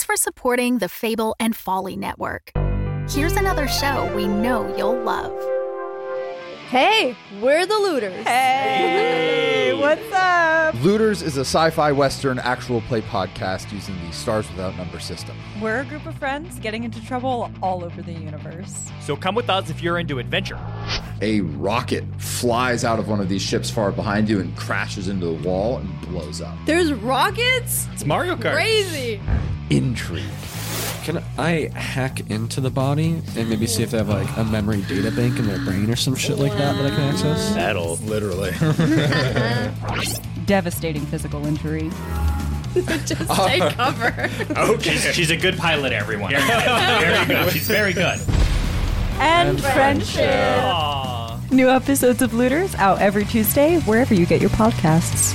for supporting the Fable and Folly Network. Here's another show we know you'll love. Hey, we're the Looters. Hey, what's up? Looters is a sci-fi western actual play podcast using the Stars Without Number system. We're a group of friends getting into trouble all over the universe. So come with us if you're into adventure. A rocket flies out of one of these ships far behind you and crashes into the wall and blows up. There's rockets? It's Mario Kart. Crazy. Intrigue. Can I hack into the body and maybe see if they have like a memory data bank in their brain or some shit like that I can access? That'll Literally. Devastating physical injury. Just take cover. Okay. She's a good pilot, everyone. Very good. She's very good. And friendship. Aww. New episodes of Looters out every Tuesday, wherever you get your podcasts.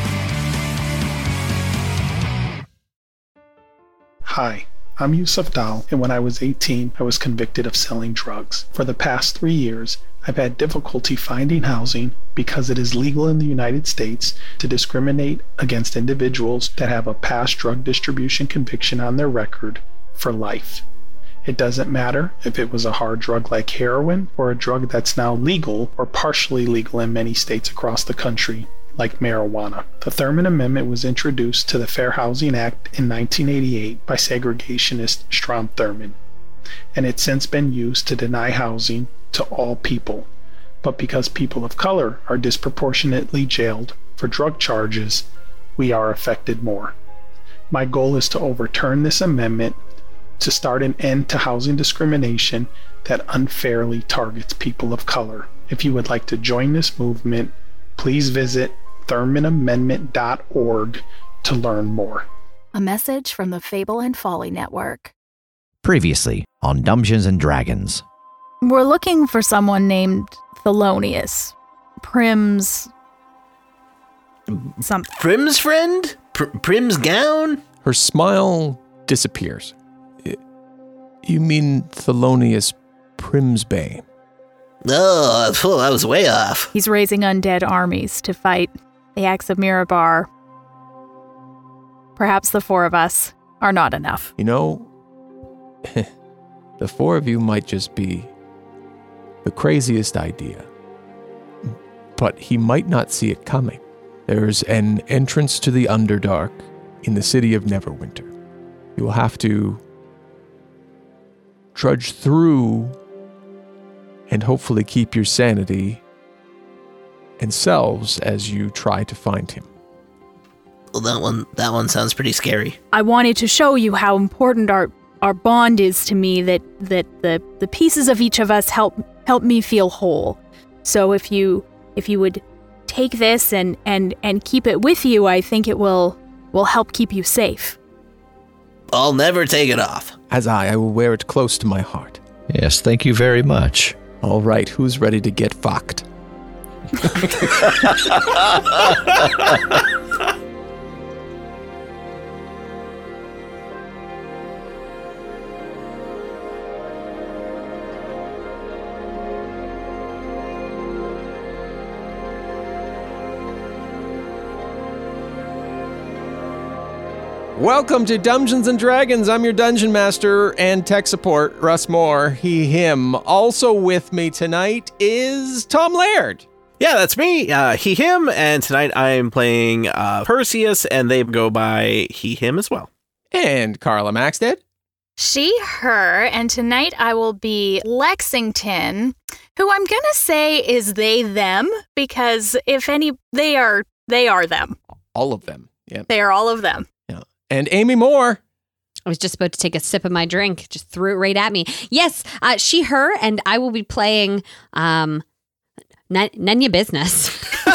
Hi, I'm Yusuf Dal, and when I was 18, I was convicted of selling drugs. For the past 3 years, I've had difficulty finding housing because it is legal in the United States to discriminate against individuals that have a past drug distribution conviction on their record for life. It doesn't matter if it was a hard drug like heroin or a drug that's now legal or partially legal in many states across the country, like marijuana. The Thurman Amendment was introduced to the Fair Housing Act in 1988 by segregationist Strom Thurmond, and it's since been used to deny housing to all people. But because people of color are disproportionately jailed for drug charges, we are affected more. My goal is to overturn this amendment to start an end to housing discrimination that unfairly targets people of color. If you would like to join this movement, please visit ThurmanAmendment.org to learn more. A message from the Fable and Folly Network. Previously on Dungeons and Dragons. We're looking for someone named Thelonious. Prim's... something. Prim's friend? Prim's gown? Her smile disappears. You mean Thelonious Primsbane? Oh, I was way off. He's raising undead armies to fight the Axe of Mirabar. Perhaps the four of us are not enough. You know, the four of you might just be the craziest idea. But he might not see it coming. There's an entrance to the Underdark in the city of Neverwinter. You will have to trudge through and hopefully keep your sanity and selves as you try to find him. Well, that one sounds pretty scary. I wanted to show you how important our bond is to me, that the pieces of each of us help me feel whole. So if you would take this and keep it with you, I think it will help keep you safe. I'll never take it off. As I will wear it close to my heart. Yes, thank you very much. All right, who's ready to get fucked? Welcome to Dungeons and Dragons. I'm your dungeon master and tech support, Russ Moore, he, him. Also with me tonight is Tom Laird. Yeah, that's me, he, him, and tonight I'm playing Perseus, and they go by he, him as well. And Carla Maxted. She, her, and tonight I will be Lexington, who I'm gonna say is they, them, because if any, they are them. All of them. Yep. They are all of them. Yeah. And Amy Moore. I was just about to take a sip of my drink, just threw it right at me. Yes, she, her, and I will be playing none your business.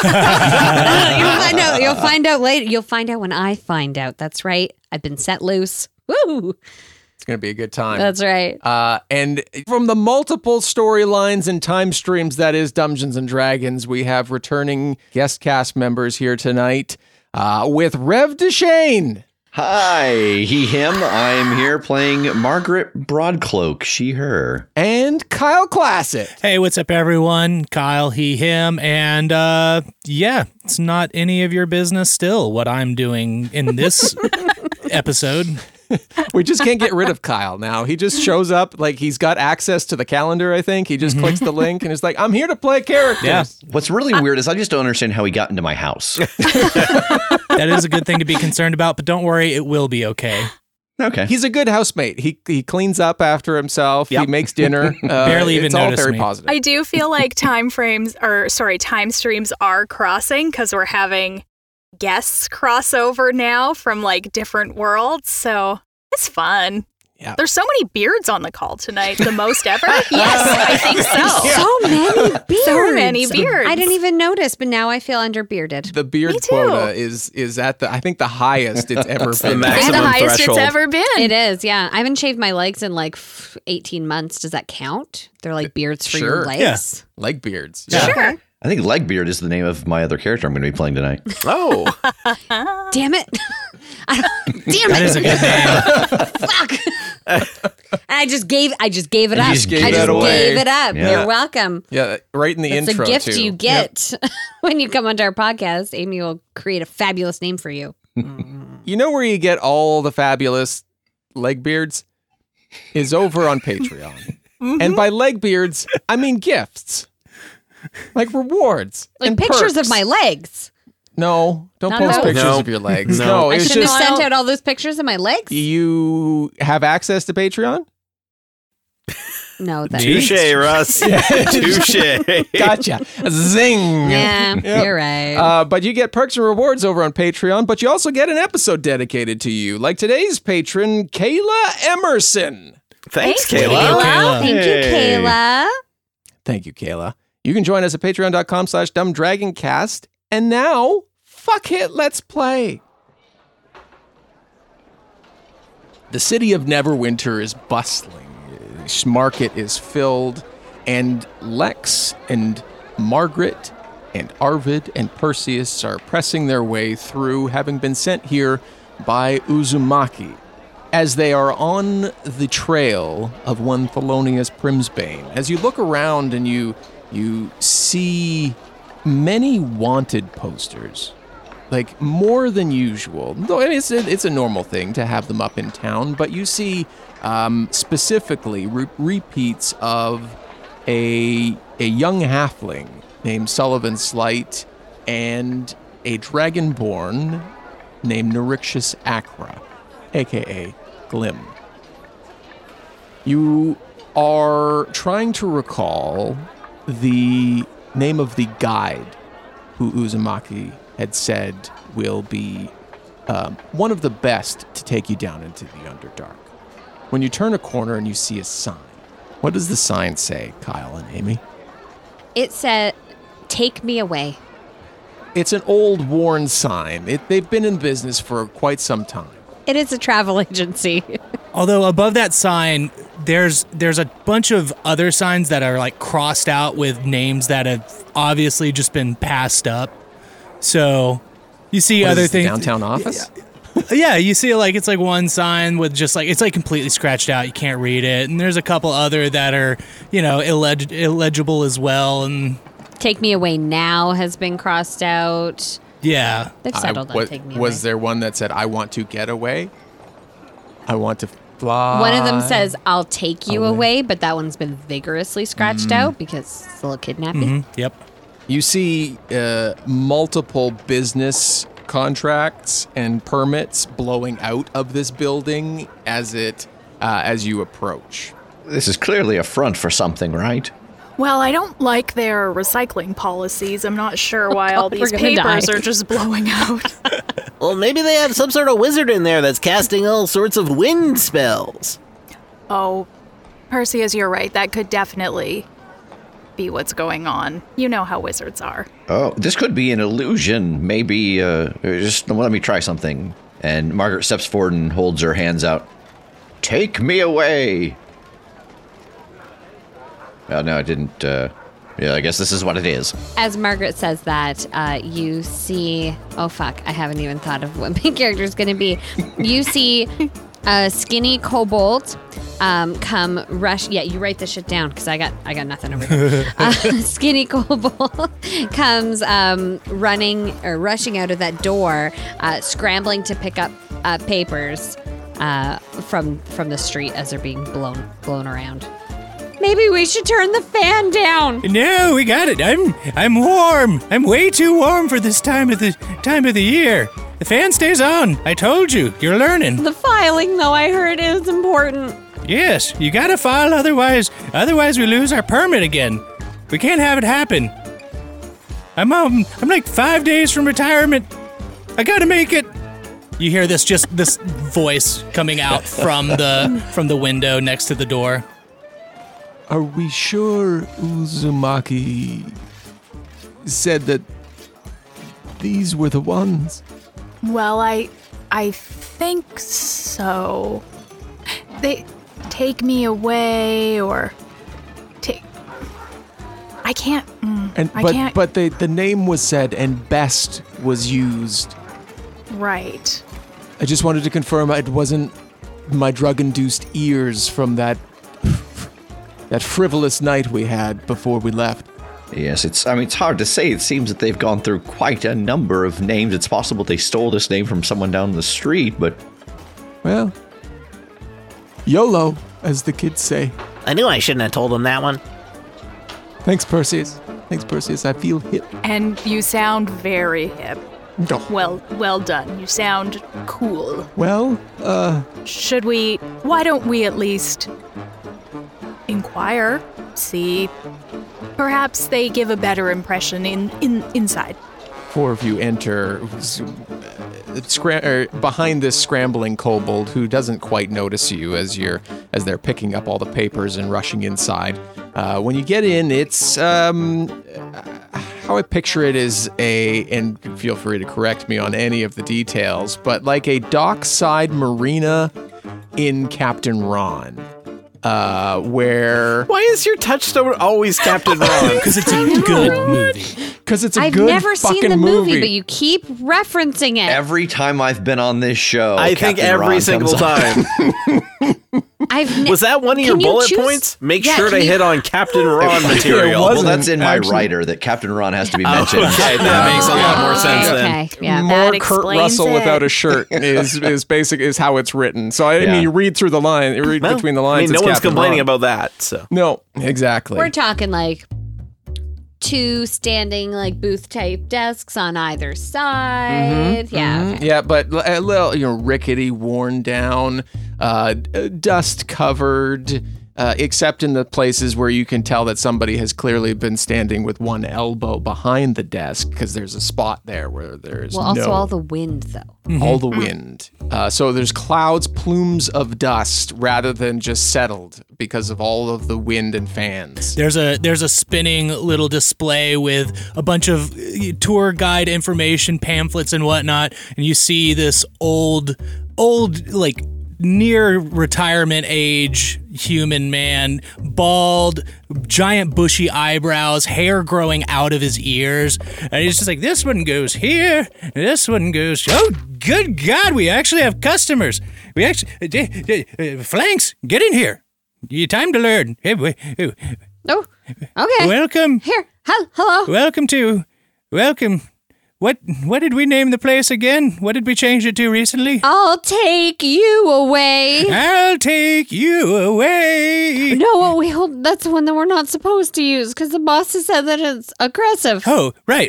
You'll find out later. You'll find out when I find out. That's right. I've been set loose. Woo! It's going to be a good time. That's right. And from the multiple storylines and time streams that is Dungeons and Dragons, we have returning guest cast members here tonight with Rev Deshane. Hi, he, him. I'm here playing Margaret Broadcloak, she, her. And Kyle Classic. Hey, what's up, everyone? Kyle, he, him. And yeah, it's not any of your business still what I'm doing in this episode. We just can't get rid of Kyle now. He just shows up like he's got access to the calendar, I think. He just clicks the link and is like, I'm here to play characters. Yeah. What's really weird is I just don't understand how he got into my house. That is a good thing to be concerned about, but don't worry, it will be okay. Okay. He's a good housemate. He cleans up after himself. He makes dinner. Barely even it's all noticed very me. positive. I do feel like time streams are crossing because we're having guests cross over now from like different worlds. So it's fun. Yeah. There's so many beards on the call tonight. The most ever? Yes, I think so. So many beards. So many beards. I didn't even notice, but now I feel underbearded. The beard quota is at the, I think, the highest it's ever been. It's the highest it's ever been. It is, yeah. I haven't shaved my legs in like 18 months. Does that count? They're like beards for your legs? Yeah. Leg beards. Yeah. Sure. I think Legbeard is the name of my other character I'm going to be playing tonight. Oh. Damn it. Damn it. That is a good name. Fuck. I just gave it up. You just gave I just that gave away. it up. Yeah. You're welcome. Yeah, right in the It's intro, a gift too. you get when you come onto our podcast. Amy will create a fabulous name for you. You know where you get all the fabulous leg beards? Is over on Patreon. And by leg beards, I mean gifts. Like rewards. Like and pictures perks. of my legs. No, don't Not post those? pictures No. of your legs. No. No, I it's shouldn't just have sent out all those pictures of my legs. you have access to Patreon? No, that's Touche, Russ. Touche. Gotcha. Zing. Yeah, Yep. you're right. But you get perks and rewards over on Patreon, but you also get an episode dedicated to you, like today's patron, Kayla Emerson. Thanks, Kayla. Kayla. Kayla. Thank you, Kayla. Thank you, Kayla. You can join us at patreon.com/dumbdragoncast. And now, fuck it, let's play. The city of Neverwinter is bustling. Market is filled, and Lex and Margaret and Arvid and Perseus are pressing their way through, having been sent here by Uzumaki, as they are on the trail of one Thelonious Primsbane. As you look around and you see many wanted posters, like more than usual. Though it's a normal thing to have them up in town, but you see specifically repeats of a young halfling named Sullivan Slight and a dragonborn named Nerixus Acra, aka Glim. You are trying to recall the name of the guide who Uzumaki had said will be one of the best to take you down into the Underdark. When you turn a corner and you see a sign, what does the sign say, Kyle and Amy? It said, "Take me away." It's an old, worn sign. They've been in business for quite some time. It is a travel agency. Although above that sign, there's a bunch of other signs that are like crossed out with names that have obviously just been passed up. So you see What is other this, the things. downtown office? Yeah, you see like it's like one sign with just like it's like completely scratched out. You can't read it, and there's a couple other that are illegible as well. And Take me away now has been crossed out. yeah, They've settled on take me away. Was there one that said, I want to get away? I want to fly. One of them says, "I'll take you away," but that one's been vigorously scratched out because it's a little kidnapping. Yep. You see multiple business contracts and permits blowing out of this building as you approach. This is clearly a front for something, right? Well, I don't like their recycling policies. I'm not sure why all God, these we're gonna papers die. are just blowing out. Well, maybe they have some sort of wizard in there that's casting all sorts of wind spells. Oh, Perseus, you're right. That could definitely be what's going on. You know how wizards are. Oh, this could be an illusion. Maybe, just let me try something. And Margaret steps forward and holds her hands out. Take me away. Oh, no, it didn't. Yeah, I guess this is what it is. As Margaret says that, you see... Oh, fuck. I haven't even thought of what my character's going to be. You see a skinny kobold come rush... Yeah, you write this shit down, because I got nothing over here. Skinny kobold comes rushing out of that door, scrambling to pick up papers. from the street as they're being blown around. Maybe we should turn the fan down. No, we got it. I'm warm. I'm way too warm for this time of the year. The fan stays on. I told you. You're learning. The filing, though, I heard is important. Yes, you gotta file, otherwise we lose our permit again. We can't have it happen. I'm like 5 days from retirement. I gotta make it. You hear this voice coming out from the window next to the door. Are we sure Uzumaki said that these were the ones? Well, I think so. They take me away or take. I can't. I can't. But the name was said and best was used. Right. I just wanted to confirm it wasn't my drug-induced ears from that frivolous night we had before we left. Yes, it's hard to say. It seems that they've gone through quite a number of names. It's possible they stole this name from someone down the street, but... Well, YOLO, as the kids say. I knew I shouldn't have told him that one. Thanks, Perseus. I feel hip. And you sound very hip. Oh. Well done. You sound cool. Well, why don't we at least inquire, see? Perhaps they give a better impression inside. 4 of you enter behind this scrambling kobold who doesn't quite notice you as they're picking up all the papers and rushing inside. When you get in, it's how I picture it is and feel free to correct me on any of the details, but like a dockside marina in Captain Ron. Where... Why is your touchstone always Captain Ron? Because it's a good movie. Because it's a I've good never fucking seen the movie, but you keep referencing it. Every time I've been on this show, I think Captain every Ron single comes up. time. Was that one of your Can you bullet choose- points? Make Yeah, sure to can you- hit on Captain Ron It material. wasn't. Well, that's in my Actually- writer that Captain Ron has to be mentioned. Okay, that makes a lot more sense then. Okay, yeah. More That Kurt explains Russell it. without a shirt is how it's written. So I mean, you read through the line, Well, between the lines. no it's one's Captain complaining Ron. about that. So No, exactly. We're talking like 2 standing like booth type desks on either side. Yeah. Yeah, but a little, rickety, worn down, dust covered, except in the places where you can tell that somebody has clearly been standing with one elbow behind the desk because there's a spot there where there's Also all the wind though. all the wind. So there's clouds, plumes of dust rather than just settled because of all of the wind and fans. There's a spinning little display with a bunch of tour guide information pamphlets and whatnot, and you see this old like near retirement age human man, bald, giant bushy eyebrows, hair growing out of his ears, and he's just like, this one goes here, and this one goes, oh good God, we actually have customers. We actually Flanks, get in here. You time to learn. Hey, Oh, okay. welcome. Here. Hello. Welcome. What did we name the place again? What did we change it to recently? I'll take you away. I'll take you away. No, that's the one that we're not supposed to use because the boss has said that it's aggressive. Oh, right.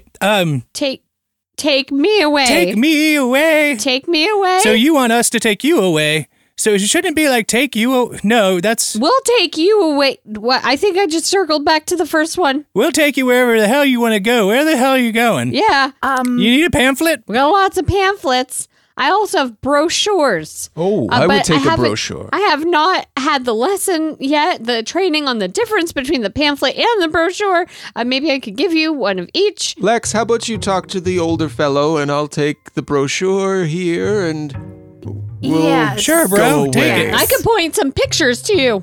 Take me away. Take me away. Take me away. So you want us to take you away? So it shouldn't be like take you. No, that's. We'll take you away. What? I think I just circled back to the first one. We'll take you wherever the hell you want to go. Where the hell are you going? Yeah. You need a pamphlet? We got lots of pamphlets. I also have brochures. Oh, I would but take a haven't- brochure. I have not had the lesson yet, the training on the difference between the pamphlet and the brochure. Maybe I could give you one of each. Lex, how about you talk to the older fellow and I'll take the brochure here and we'll Yes. Sure, bro. go Take away. it. I could point some pictures to you.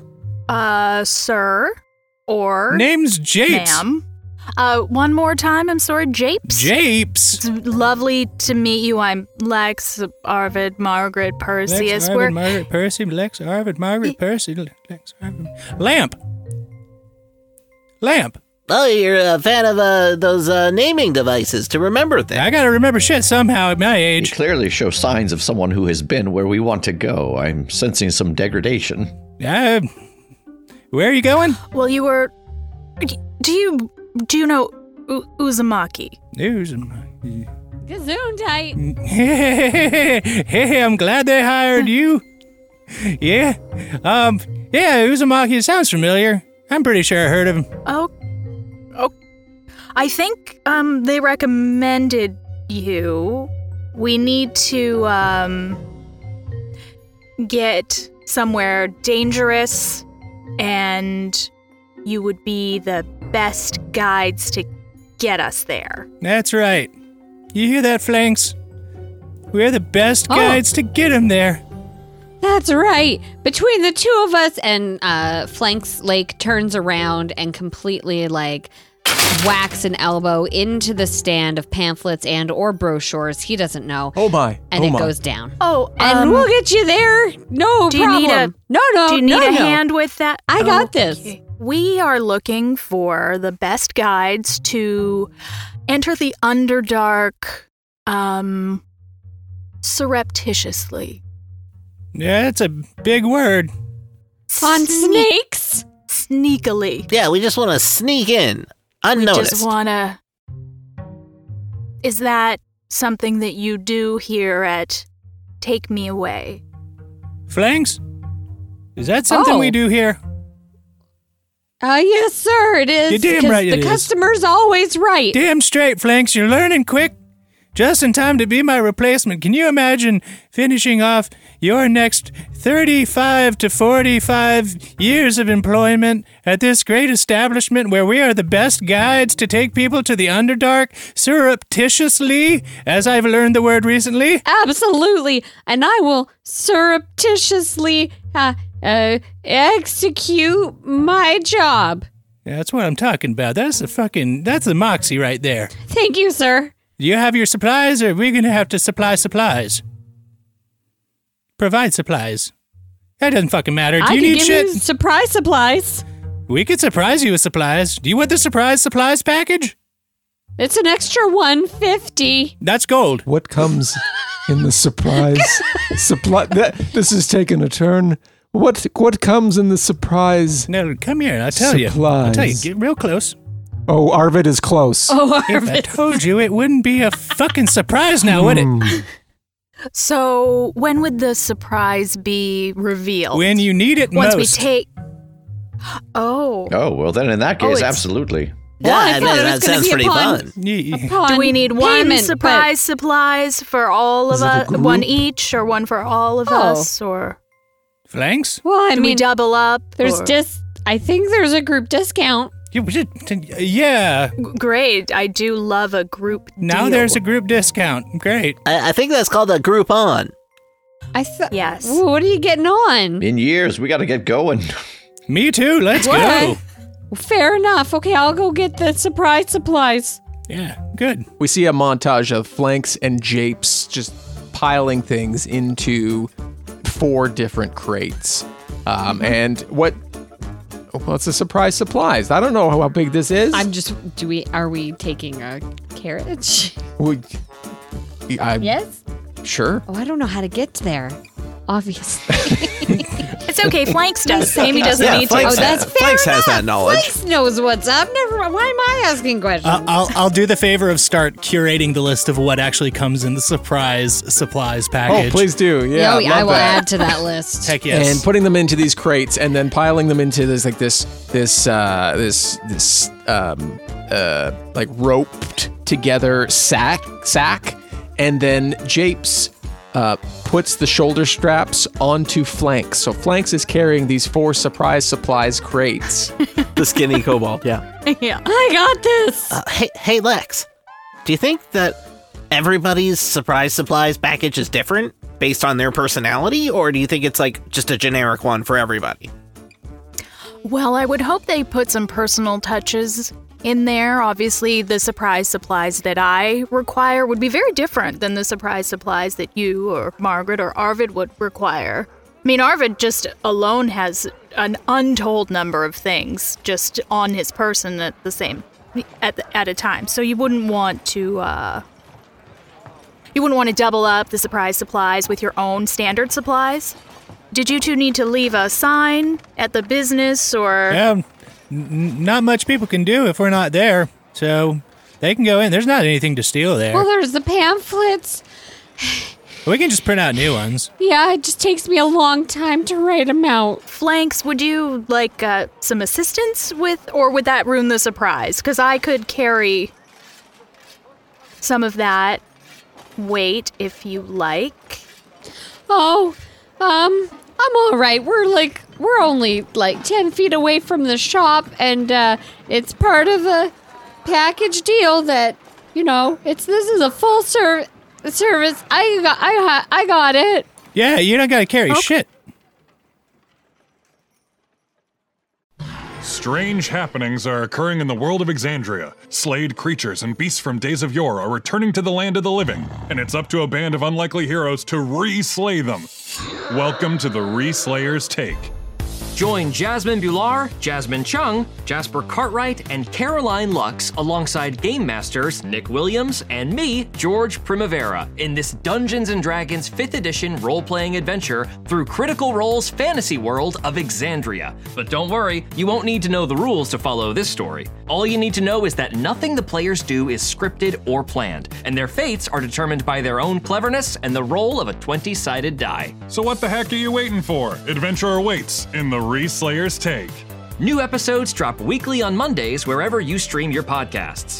Sir, or Name's Japes. ma'am. One more time, I'm sorry, Japes? Japes. It's lovely to meet you. I'm Lex, Arvid, Margaret, Perseus. Lex, Arvid, Margaret, Percy, Lex, Arvid, Margaret, Percy, Lex, Arvid. Lamp. Oh, you're a fan of those naming devices to remember things. I gotta remember shit somehow at my You age. clearly show signs of someone who has been where we want to go. I'm sensing some degradation. Where are you going? Well, you were. Do you know Uzumaki? Uzumaki. Gesundheit. Hey, I'm glad they hired you. Yeah. Yeah, Uzumaki sounds familiar. I'm pretty sure I heard of him. Oh. I think they recommended you. We need to get somewhere dangerous, and you would be the best guides to get us there. That's right. You hear that, Flanks? We're the best guides to get him there. That's right. Between the two of us, and Flanks Lake turns around and completely whacks an elbow into the stand of pamphlets and or brochures. He doesn't know. Oh my. And it goes down. Oh, and we'll get you there. No do you problem. Need a, no. Do you need a hand with that? I got this. We are looking for the best guides to enter the Underdark surreptitiously. Yeah, that's a big word. On snakes? Sneakily. Yeah, we just want to sneak in, unnoticed. We just want to... Is that something that you do here at Take Me Away? Flanks? Is that something we do here? Yes, sir, it is. You're damn right it the is. customer's always right. Damn straight, Flanks. You're learning quick. Just in time to be my replacement. Can you imagine finishing off your next 35 to 45 years of employment at this great establishment where we are the best guides to take people to the Underdark surreptitiously, as I've learned the word recently? Absolutely. And I will surreptitiously execute my job. Yeah, that's what I'm talking about. That's the moxie right there. Thank you, sir. Do you have your supplies, or are we going to have to supply supplies? Provide supplies. That doesn't fucking matter. Do you need shit? I can give you surprise supplies. We could surprise you with supplies. Do you want the surprise supplies package? It's an extra $150. That's gold. What comes in the surprise supply? This is taking a turn. What comes in the surprise? No, come here. I'll tell you. Get real close. Oh, Arvid is close. Oh, Arvid. If I told you, it wouldn't be a fucking surprise now, would it? So, when would the surprise be revealed? When you need it Once most. we take... Oh. Oh, well, then in that case, absolutely. Yeah, I mean, that sounds pretty fun. Do we need one surprise supplies for all of us? One each, or one for all of us, or... Flanks? Well, Do we double up? There's I think there's a group discount. Yeah. Great. I do love a group Now deal. there's a group discount. Great. I think that's called a Groupon. Yes. What are you getting on? In years, we got to get going. Me too. Let's go. Fair enough. Okay, I'll go get the surprise supplies. Yeah, good. We see a montage of Flanks and Japes just piling things into 4 different crates. And what's the surprise supplies? I don't know how big this is. Are we taking a carriage? Yes? Sure. Oh, I don't know how to get there. Obviously. It's okay. Flanks does. Amy doesn't need to. Flanks that's fair Flanks has enough. that knowledge. Flanks knows what's up. Never mind. Why am I asking questions? I'll do the favor of start curating the list of what actually comes in the surprise supplies package. Oh, please do. Yeah, I will add to that list. Heck yes. And putting them into these crates and then piling them into this roped together sack, and then Japes puts the shoulder straps onto Flanks. So Flanks is carrying these 4 surprise supplies crates. The skinny kobold, yeah. Yeah. I got this. Hey, Lex. Do you think that everybody's surprise supplies package is different based on their personality, or do you think it's just a generic one for everybody? Well, I would hope they put some personal touches in there. Obviously, the surprise supplies that I require would be very different than the surprise supplies that you or Margaret or Arvid would require. I mean, Arvid just alone has an untold number of things just on his person at a time. So you wouldn't want to double up the surprise supplies with your own standard supplies. Did you two need to leave a sign at the business or? Yeah, not much people can do if we're not there, so they can go in. There's not anything to steal there. Well, there's the pamphlets. We can just print out new ones. Yeah, it just takes me a long time to write them out. Flanks, would you like some assistance with, or would that ruin the surprise? Because I could carry some of that weight if you like. Oh, I'm all right. We're only like 10 feet away from the shop, and it's part of a package deal that, this is a full service. I got it. Yeah, you don't gotta carry shit. Strange happenings are occurring in the world of Exandria. Slayed creatures and beasts from days of yore are returning to the land of the living, and it's up to a band of unlikely heroes to re-slay them. Welcome to the Re-Slayer's Take. Join Jasmine Bular, Jasmine Chung, Jasper Cartwright, and Caroline Lux alongside Game Masters Nick Williams and me, George Primavera, in this Dungeons & Dragons 5th edition role-playing adventure through Critical Role's fantasy world of Exandria. But don't worry, you won't need to know the rules to follow this story. All you need to know is that nothing the players do is scripted or planned, and their fates are determined by their own cleverness and the roll of a 20-sided die. So what the heck are you waiting for? Adventure awaits in the Re-Slayer's Take. New episodes drop weekly on Mondays wherever you stream your podcasts.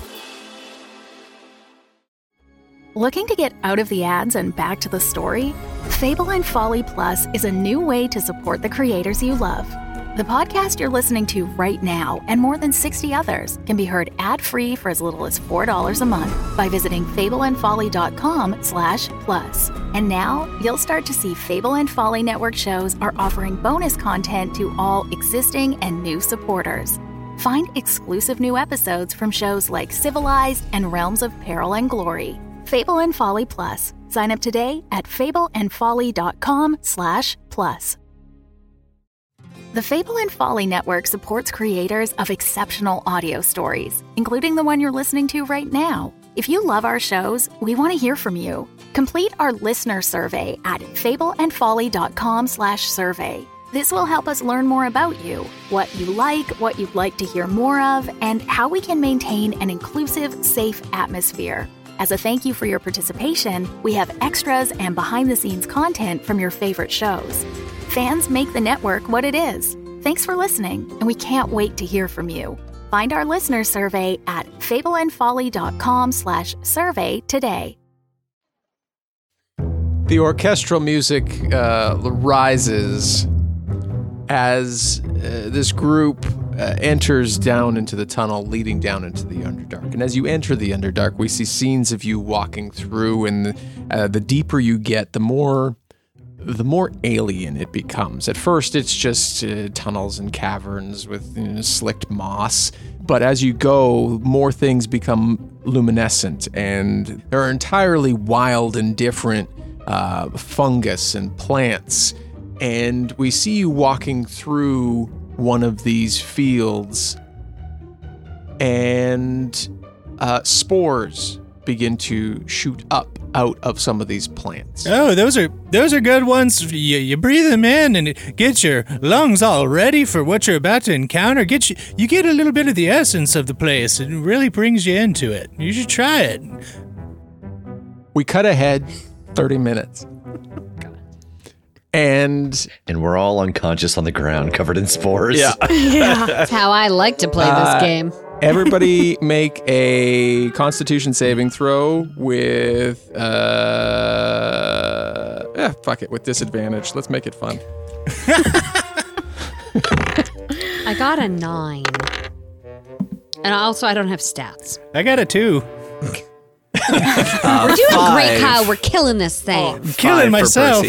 Looking to get out of the ads and back to the story? Fable and Folly Plus is a new way to support the creators you love. The podcast you're listening to right now and more than 60 others can be heard ad-free for as little as $4 a month by visiting fableandfolly.com/plus. And now you'll start to see Fable and Folly Network shows are offering bonus content to all existing and new supporters. Find exclusive new episodes from shows like Civilized and Realms of Peril and Glory. Fable and Folly Plus. Sign up today at fableandfolly.com/plus. The Fable and Folly Network supports creators of exceptional audio stories, including the one you're listening to right now. If you love our shows, we want to hear from you. Complete our listener survey at fableandfolly.com/survey. This will help us learn more about you, what you like, what you'd like to hear more of, and how we can maintain an inclusive, safe atmosphere. As a thank you for your participation, we have extras and behind-the-scenes content from your favorite shows. Fans make the network what it is. Thanks for listening, and we can't wait to hear from you. Find our listener survey at fableandfolly.com/survey today. The orchestral music rises as this group enters down into the tunnel leading down into the Underdark. And as you enter the Underdark, we see scenes of you walking through, and the deeper you get, the more alien it becomes. At first, it's just tunnels and caverns with slicked moss. But as you go, more things become luminescent, and there are entirely wild and different fungus and plants. And we see you walking through one of these fields, and spores begin to shoot up out of some of these plants. Oh, those are good ones. You breathe them in and it gets your lungs all ready for what you're about to encounter. You get a little bit of the essence of the place. It really brings you into it. You should try it. We cut ahead 30 minutes. And we're all unconscious on the ground, covered in spores. Yeah. That's how I like to play this game. Everybody make a Constitution saving throw with, fuck it, with disadvantage. Let's make it fun. I got a 9. And also, I don't have stats. I got a 2. We're doing great, Kyle. We're killing this thing. I'm killing myself.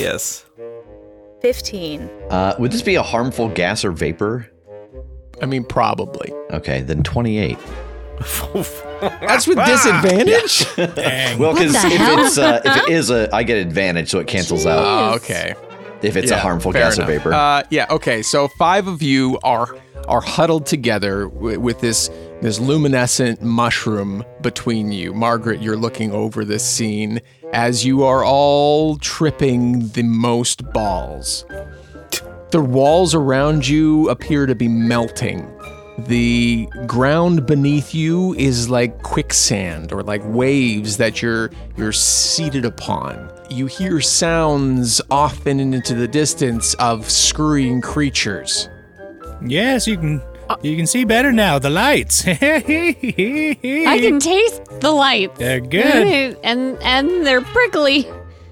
15. Would this be a harmful gas or vapor? I mean, probably. Okay, then 28. That's with disadvantage? Dang. Well, because if it is I get advantage, so it cancels out. Oh, okay. if it's a harmful gas or vapor. Okay. So 5 of you are huddled together with this luminescent mushroom between you. Margaret, you're looking over this scene as you are all tripping the most balls. The walls around you appear to be melting. The ground beneath you is like quicksand or like waves that you're seated upon. You hear sounds off and into the distance of scurrying creatures. Yes, you can see better now. The lights. I can taste the lights. They're good. And they're prickly.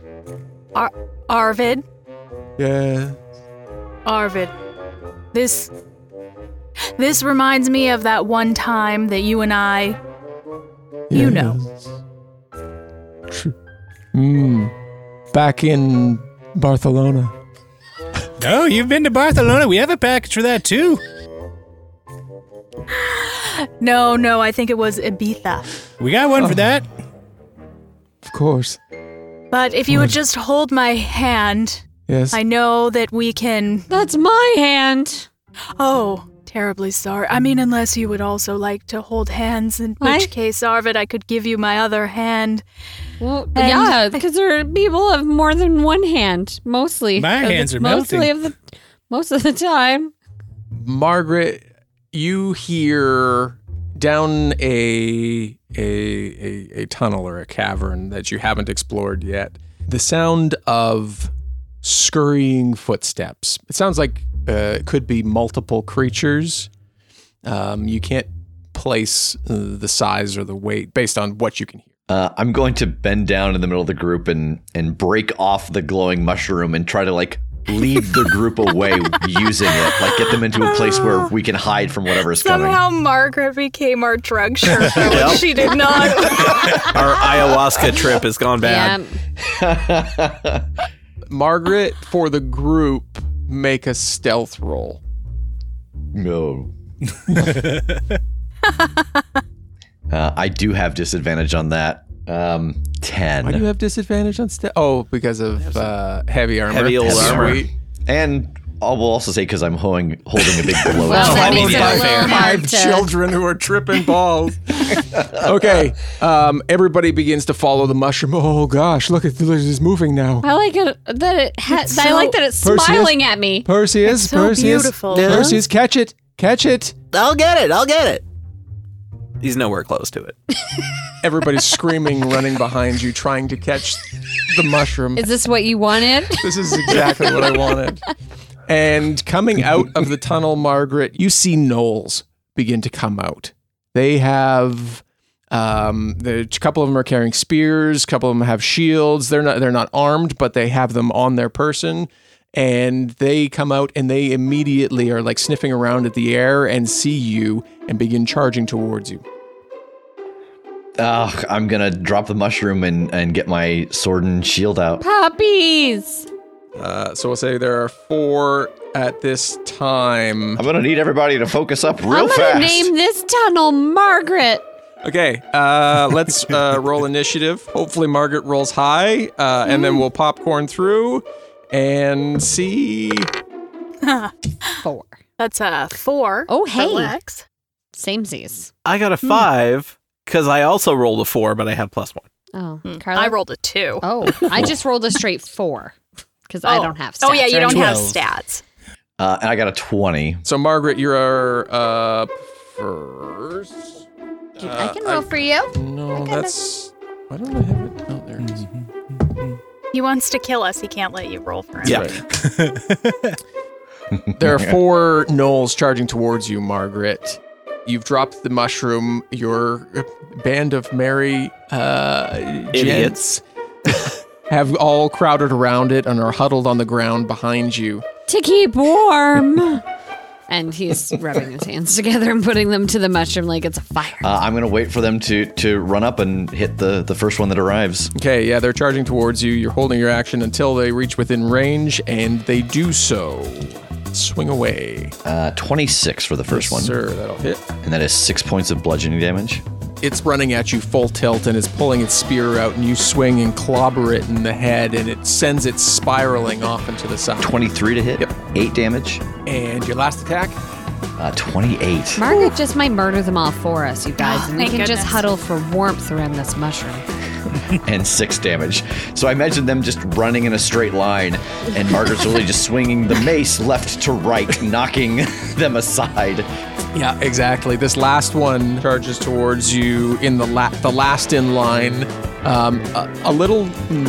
Arvid. Yeah. Arvid. This reminds me of that one time that you and I, you know. Back in Barcelona. Oh, you've been to Barcelona. We have a package for that too. No, I think it was Ibiza. We got one for that. Of course. But if you would just hold my hand, yes. I know that we can... That's my hand. Oh, terribly sorry. I mean, unless you would also like to hold hands, in which case, Arvid, I could give you my other hand. Well, yeah, because there are people have more than one hand, mostly. My hands are melting. Most of the time. Margaret, you hear down a tunnel or a cavern that you haven't explored yet, the sound of scurrying footsteps. It sounds like it could be multiple creatures. You can't place the size or the weight based on what you can hear. I'm going to bend down in the middle of the group and break off the glowing mushroom and try to lead the group away using it. Get them into a place where we can hide from whatever is coming. Somehow Margaret became our drug Sherpa when she did not. Our ayahuasca trip has gone bad. Yeah. Margaret, for the group, make a stealth roll. No. I do have disadvantage on that. 10. Why do you have disadvantage on stealth? Oh, because of heavy armor. Heavy old armor. Sweet. And I will also say because I'm holding a big blow. Well, that makes it a little hard 5 to... children who are tripping balls. Okay, everybody begins to follow the mushroom. Oh gosh, look at it's moving now. I like it that I like that it's smiling at me. Perseus, it's so beautiful. Perseus, catch it. I'll get it. He's nowhere close to it. Everybody's screaming, running behind you, trying to catch the mushroom. Is this what you wanted? This is exactly what I wanted. And coming out of the tunnel, Margaret, you see gnolls begin to come out. They have a couple of them are carrying spears, a couple of them have shields. They're not armed, but they have them on their person. And they come out and they immediately are sniffing around at the air and see you and begin charging towards you. I'm gonna drop the mushroom and get my sword and shield out. Puppies! So we'll say there are 4 at this time. I'm gonna need everybody to focus up real fast. I'm gonna name this tunnel Margaret. Okay, let's roll initiative. Hopefully Margaret rolls high, and then we'll popcorn through and see. 4. That's a 4. Oh, hey. Lex. Samesies. I got a 5 because I also rolled a 4, but I have +1. Oh, Carla? I rolled a 2. Oh, I just rolled a straight 4 because I don't have stats. Oh, yeah, you don't 12. have stats. And I got a 20. So Margaret, you're up first. I can roll for you. No, that's. Why don't I have it? Oh, there it is. He wants to kill us. He can't let you roll for him. Yeah. Right. There are 4 gnolls charging towards you, Margaret. You've dropped the mushroom. Your band of merry idiots have all crowded around it and are huddled on the ground behind you. To keep warm. And he's rubbing his hands together and putting them to the mushroom like it's a fire. I'm going to wait for them to run up and hit the first one that arrives. Okay, yeah, they're charging towards you. You're holding your action until they reach within range, and they do so. Swing away. 26 for the first one. Sir, that'll hit. And that is 6 points of bludgeoning damage. it's running at you full tilt and it's pulling its spear out, and you swing and clobber it in the head, and it sends it spiraling off into the side. 23 to hit. Yep. 8 damage. And your last attack? 28. Margaret just might murder them all for us, you guys, and we thank can just goodness. huddle for warmth around this mushroom. And 6 damage. So I imagine them just running in a straight line, and Margaret's really just swinging the mace left to right, knocking them aside. Yeah, exactly. This last one charges towards you in the last in line. A little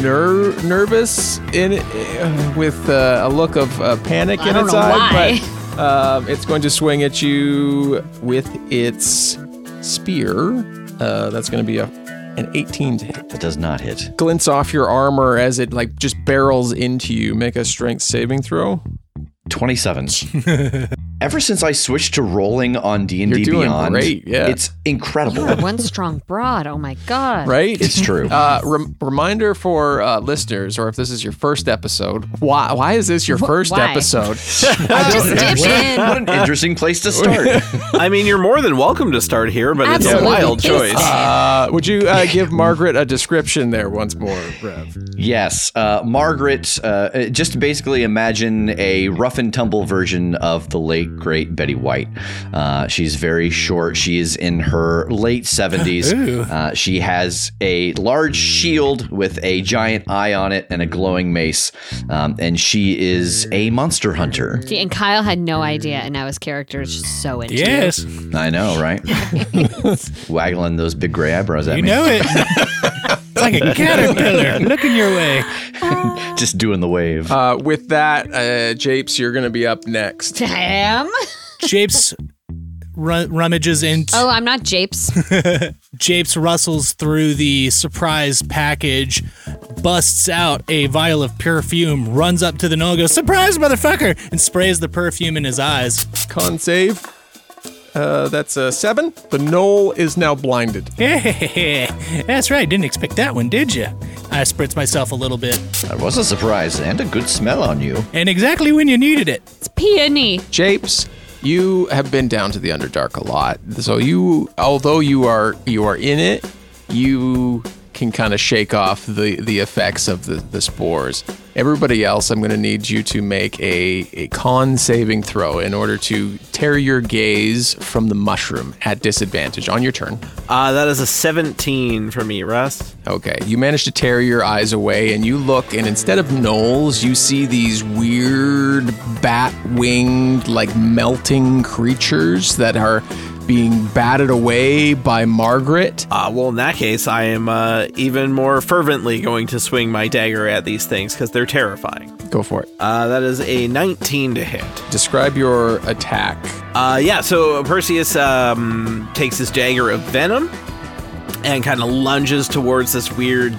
nervous with a look of panic in its eye, but it's going to swing at you with its spear. That's going to be an 18 to hit. That does not hit. Glints off your armor as it just barrels into you. Make a strength saving throw. 27. Ever since I switched to rolling on D&D You're doing Beyond, great, yeah. It's incredible. You're one strong broad. Oh my god! Right? It's true. Reminder for listeners, or if this is your first episode, why is this your first Why? episode? Just dip in. What an interesting place to start. I mean, you're more than welcome to start here, but Absolutely. it's a wild choice. Would you give Margaret a description there once more, Rev? Yes. Margaret, just basically imagine a rough and tumble version of the late, great Betty White. She's very short. She is in her late 70s. She has a large shield with a giant eye on it and a glowing mace. And she is a monster hunter. See, and Kyle had no idea, and now his character is just so into Yes. it. I know, right? Waggling those big gray eyebrows at You me. know it. It's like a caterpillar looking your way. Just doing the wave. With that, Japes, you're going to be up next. Damn. Japes rummages into. Oh, I'm not Japes. Japes rustles through the surprise package, busts out a vial of perfume, runs up to the gnoll, goes, "Surprise, motherfucker!" and sprays the perfume in his eyes. Con save. That's a 7. The gnoll is now blinded. That's right. Didn't expect that one, did you? I spritz myself a little bit. That was a surprise and a good smell on you. And exactly when you needed it. It's peony. Japes, you have been down to the Underdark a lot. So although you are in it, you can kind of shake off the effects of the spores. Everybody else, I'm going to need you to make a con saving throw in order to tear your gaze from the mushroom at disadvantage on your turn. That is a 17 for me, Russ. Okay, you manage to tear your eyes away, and you look, and instead of gnolls, you see these weird bat-winged, melting creatures that are being batted away by Margaret. Well, in that case, I am even more fervently going to swing my dagger at these things because they're terrifying. Go for it. That is a 19 to hit. Describe your attack. So Perseus takes his dagger of venom and kind of lunges towards this weird,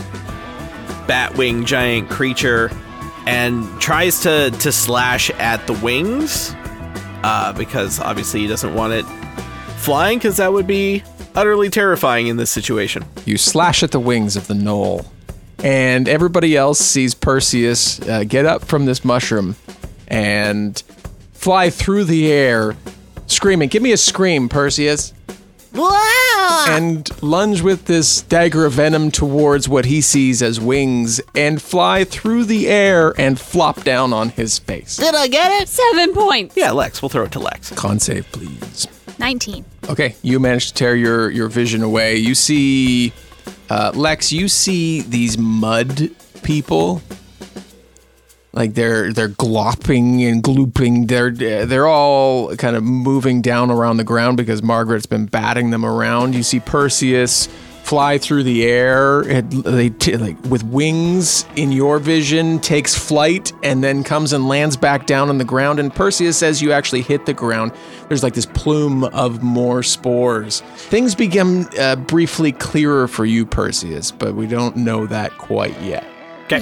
bat-wing giant creature and tries to slash at the wings because obviously he doesn't want it flying because that would be utterly terrifying in this situation. You slash at the wings of the gnoll, and everybody else sees Perseus get up from this mushroom and fly through the air, screaming, "Give me a scream, Perseus!" And lunge with this dagger of venom towards what he sees as wings and fly through the air and flop down on his face. Did I get it? 7 points. Yeah, Lex. We'll throw it to Lex. Con save, please. 19. Okay, you managed to tear your vision away. You see, Lex, you see these mud people. They're glopping and glooping. They're all kind of moving down around the ground because Margaret's been batting them around. You see Perseus fly through the air, with wings in your vision, takes flight, and then comes and lands back down on the ground. And Perseus, as you actually hit the ground, there's this plume of more spores. Things become briefly clearer for you, Perseus, but we don't know that quite yet. Okay.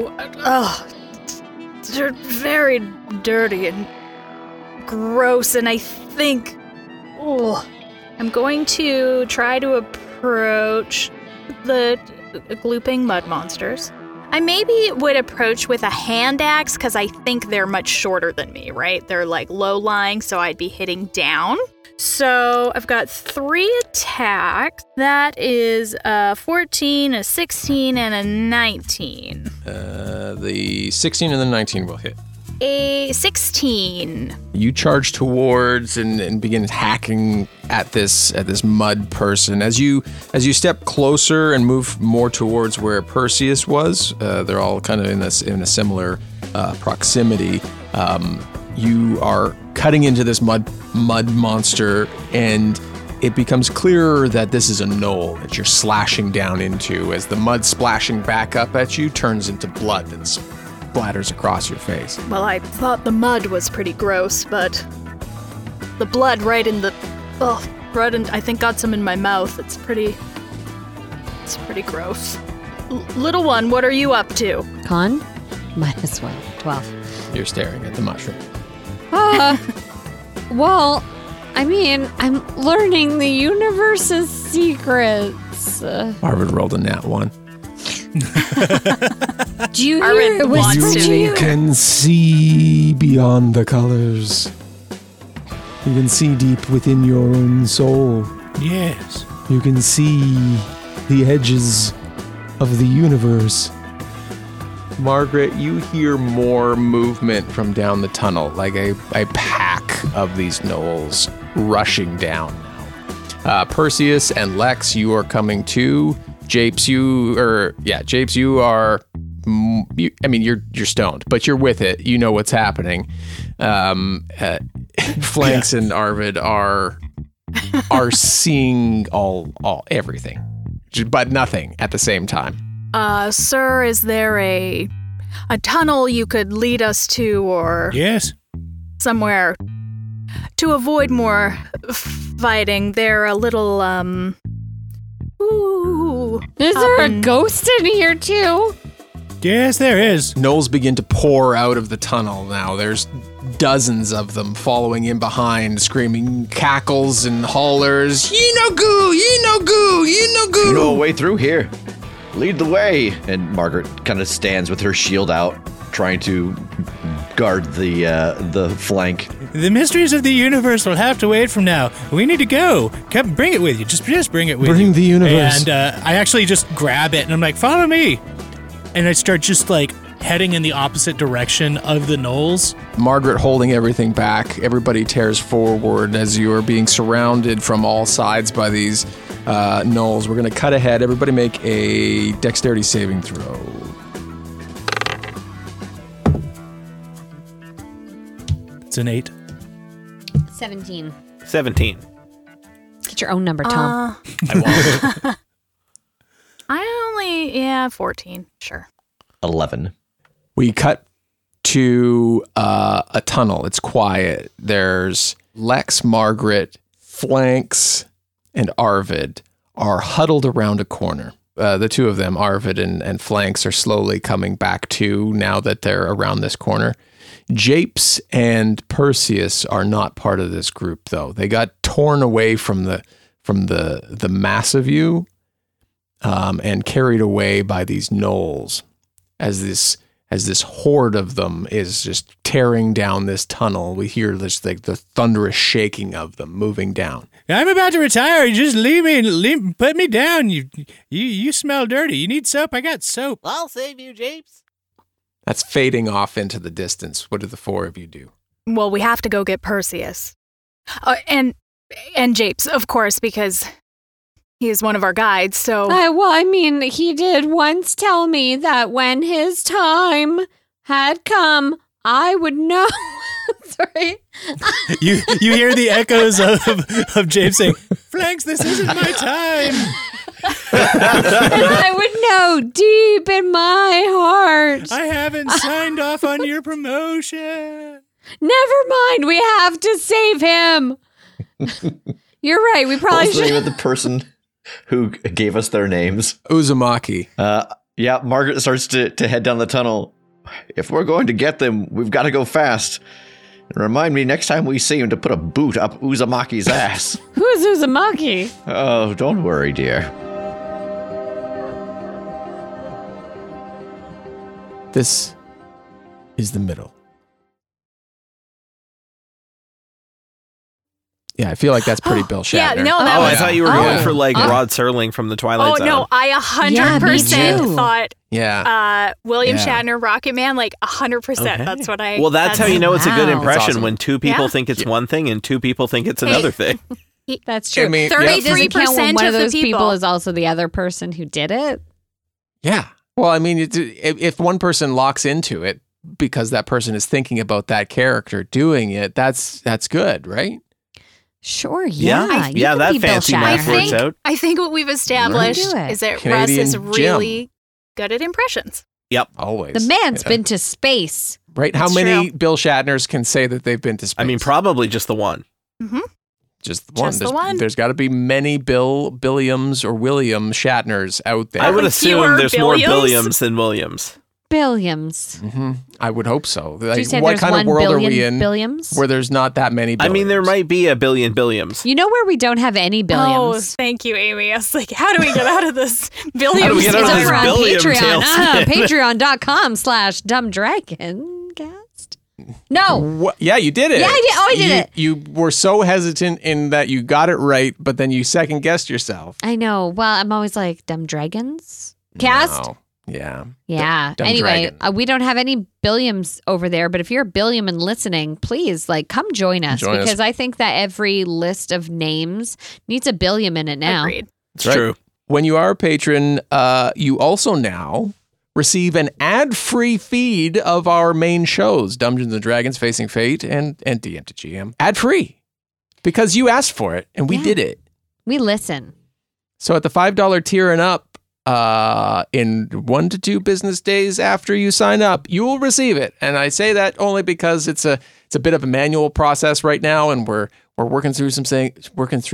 They're very dirty and gross, and I think I'm going to try to approach the glooping mud monsters. I maybe would approach with a hand axe because I think they're much shorter than me, right? They're like low-lying, so I'd be hitting down. So I've got 3 attacks. That is a 14, a 16, and a 19. The 16 and the 19 will hit. A 16. You charge towards and begin hacking at this mud person. As you step closer and move more towards where Perseus was, they're all kind of in a similar proximity. You are cutting into this mud monster, and it becomes clearer that this is a knoll that you're slashing down into. As the mud splashing back up at you turns into blood and splatters across your face. Well, I thought the mud was pretty gross, but the blood right in I think got some in my mouth. It's pretty gross. Little one, what are you up to? Con? -1, 12. You're staring at the mushroom. Well, I mean, I'm learning the universe's secrets. Arvid rolled a nat 1. Do you hear whispers? You can see beyond the colors. You can see deep within your own soul. Yes. You can see the edges of the universe. Margaret, you hear more movement from down the tunnel, like a pack of these gnolls rushing down now. Perseus and Lex, you are coming too. Japes, you are. You're stoned, but you're with it. You know what's happening. Flanks and Arvid are seeing everything, but nothing at the same time. Sir, is there a tunnel you could lead us to, or yes, somewhere to avoid more fighting? They're a little Is there a ghost in here too? Yes, there is. Gnolls begin to pour out of the tunnel now. There's dozens of them following in behind, screaming cackles and hollers. You no goo, you no goo, you no goo. You know a way through here. Lead the way. And Margaret kind of stands with her shield out, trying to guard the flank. The mysteries of the universe will have to wait from now. We need to go. Come, bring it with you. Just bring it with you. Bring the universe. And I actually just grab it, and I'm like, follow me. And I start just like heading in the opposite direction of the gnolls. Margaret holding everything back. Everybody tears forward as you are being surrounded from all sides by these gnolls. We're going to cut ahead. Everybody make a dexterity saving throw. It's an 8. 17. 17. Get your own number, Tom. I won't. I only, 14, sure. 11. We cut to a tunnel. It's quiet. There's Lex, Margaret, Flanks, and Arvid are huddled around a corner. The two of them, Arvid and Flanks, are slowly coming back to now that they're around this corner. Japes and Perseus are not part of this group, though. They got torn away from the mass of you and carried away by these gnolls as this horde of them is just tearing down this tunnel. We hear this like the thunderous shaking of them moving down. I'm about to retire. You just leave me, put me down. You smell dirty. You need soap? I got soap. I'll save you, Japes. That's fading off into the distance. What do the four of you do? Well, we have to go get Perseus. And Japes, of course, because he is one of our guides, so... he did once tell me that when his time had come, I would know... Sorry. You hear the echoes of James saying, Flanks, this isn't my time. And I would know deep in my heart. I haven't signed off on your promotion. Never mind. We have to save him. You're right. We probably What's the should. name of the person who gave us their names? Uzumaki. Yeah, Margaret starts to head down the tunnel. If we're going to get them, we've got to go fast. And remind me next time we see him to put a boot up Uzumaki's ass. Who's Uzumaki? Oh, don't worry, dear. This is the middle. Yeah, I feel like that's pretty Bill Shatner. Yeah, no, that I thought you were going for like Rod Serling from the Twilight Zone. No, I 100% thought William Yeah. Shatner, Rocket Man, like 100%. Okay. That's what I. Well, that's how you know it's a good Wow. impression, awesome. when two people Yeah. think it's one thing and two people think it's another thing. That's true. I mean, 33% one of of the those people people. is also the other person who did it. Yeah. Well, I mean, if one person locks into it because that person is thinking about that character doing it, that's good, right? Sure, Yeah. you Yeah, can that be Bill fancy Shatner. math works out. I think what we've established Do it. is that Canadian Russ is Jim. really good at impressions. Yep. Always. The man's been to space. Right? How That's many true. Bill Shatners can say that they've been to space? I mean, probably just the one. just the one. just the one. There's got to be many Billiams or William Shatners out there. I would assume fewer there's more Billiams? Billiams than Williams. Billiams. I would hope so. Did you Like, say what there's kind of 1 world are billion we in Billiams? where there's not that many I Billiams? mean, there might be a billion Billiams. You know where we don't have any Oh, Billiams? thank you, Amy. I was like, how do we get out of this Billiams? How do we get out of It's this over on Billiam Patreon. tailspin? Patreon.com/dumbdragoncast. No. What? Yeah, you did it. Yeah, I did. Oh, I did it. You were so hesitant in that you got it right, but then you second guessed yourself. I know. Well, I'm always like, Dumb Dragons? Cast? No. Yeah. Yeah. Dumb Anyway, Dragon. we don't have any Billiams over there, but if you're a Billiam and listening, please, like, come join us Join us. because I think that every list of names needs a Billiam in it now. Agreed. It's true. When you are a patron, you also now receive an ad-free feed of our main shows, Dungeons & Dragons, Facing Fate, and DM to GM. Ad-free. Because you asked for it, and we Yeah. did it. We listen. So at the $5 tier and up, in 1 to 2 business days after you sign up, you will receive it. And I say that only because it's a bit of a manual process right now, and we're working through some things.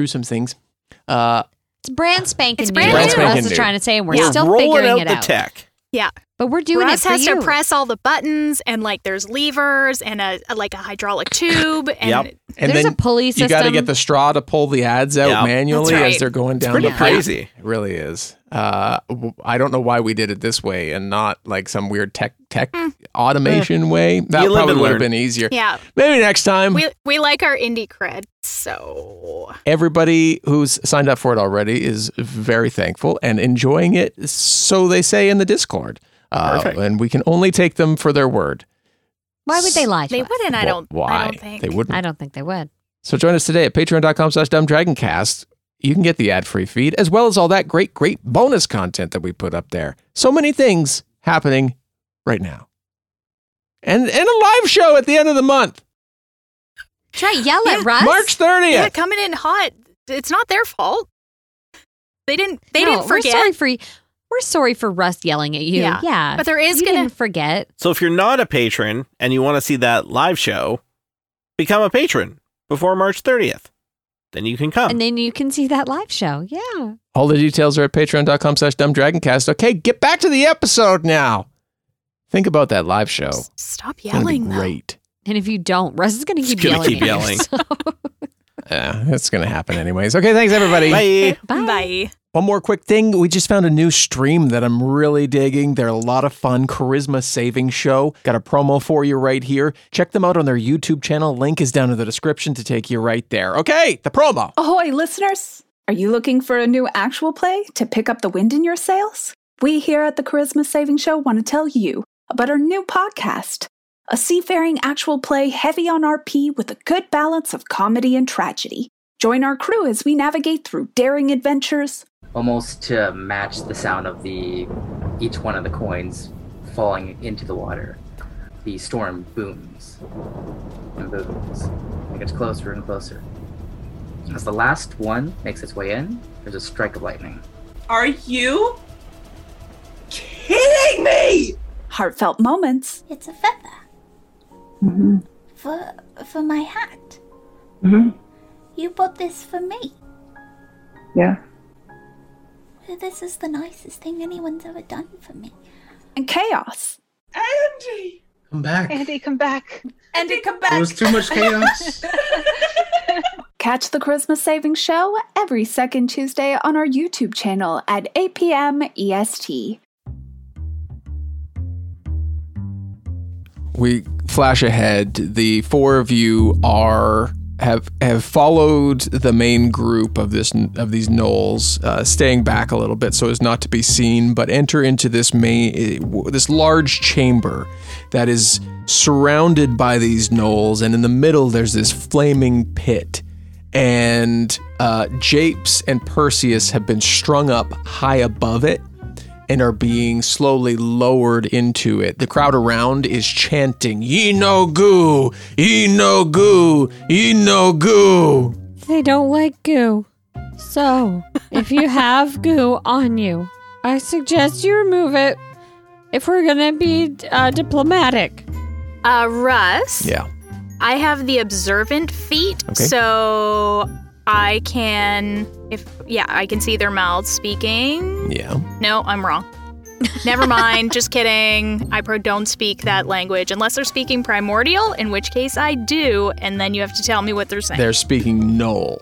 It's brand spanking It's new. brand That's new. what Russ Spanking is new. trying to say, and we're We're still rolling figuring out it the out. tech. Yeah. But we're doing Russ it for has you. to press all the buttons, and like there's levers and a hydraulic tube, and Yep. And There's then a pulley you got to system. get the straw to pull the ads out Yeah. manually That's as right. they're going down Pretty the pipe. crazy. It really is. I don't know why we did it this way and not like some weird tech automation way. That You live probably and would have learn. been easier. yeah, Maybe next time. we like our indie cred, so Everybody who's signed up for it already is very thankful and enjoying it, so they say in the Discord. Perfect. And we can only take them for their word. Why would they lie to they us? wouldn't. I don't think They wouldn't. I don't think they would. So join us today at patreon.com/dumbdragoncast. You can get the ad-free feed as well as all that great bonus content that we put up there. So many things happening right now. And a live show at the end of the month. Try yell at Russ. March 30th. yeah, coming in hot. It's not their fault. They didn't forget. We're sorry for Russ yelling at you. Yeah. Yeah. But there is you gonna- didn't forget. So if you're not a patron and you want to see that live show, become a patron before March 30th. Then you can come. And then you can see that live show. Yeah. All the details are at patreon.com/dumbdragoncast. Okay, get back to the episode now. Think about that live show. Stop It's gonna be yelling. though. great. And if you don't, Russ is going to keep gonna yelling. keep at you, yelling. so- Yeah, it's going to happen anyways. Okay, thanks everybody. Bye. Bye. One more quick thing. We just found a new stream that I'm really digging. They're a lot of fun. Charisma Saving Show. Got a promo for you right here. Check them out on their YouTube channel. Link is down in the description to take you right there. Okay, the promo. Ahoy, listeners! Are you looking for a new actual play to pick up the wind in your sails? We here at the Charisma Saving Show want to tell you about our new podcast, a seafaring actual play heavy on RP with a good balance of comedy and tragedy. Join our crew as we navigate through daring adventures, almost to match the sound of each one of the coins falling into the water. The storm booms and booms. It gets closer and closer. As the last one makes its way in, there's a strike of lightning. Are you kidding me? heartfelt moments, It's a feather mm-hmm. for my hat. Mm-hmm. You bought this for me. Yeah. This is the nicest thing anyone's ever done for me. and chaos. Andy! Come back. Andy, come back. Andy, come back. There was too much chaos. Catch the Charisma Saving Show every second Tuesday on our YouTube channel at 8 p.m. EST. we flash ahead. The four of you have followed the main group of these gnolls, staying back a little bit so as not to be seen, but enter into this large chamber that is surrounded by these gnolls, and in the middle there's this flaming pit. And Japes and Perseus have been strung up high above it and are being slowly lowered into it. The crowd around is chanting, "Ye no goo! Ye no goo! Ye no goo!" They don't like goo. So, if you have goo on you, I suggest you remove it if we're gonna be diplomatic. Russ? Yeah. I have the observant feat, Okay. so I can see their mouths speaking. Yeah. No, I'm wrong. Never mind, just kidding. I don't speak that language unless they're speaking primordial, in which case I do, and then you have to tell me what they're saying. They're speaking Gnoll.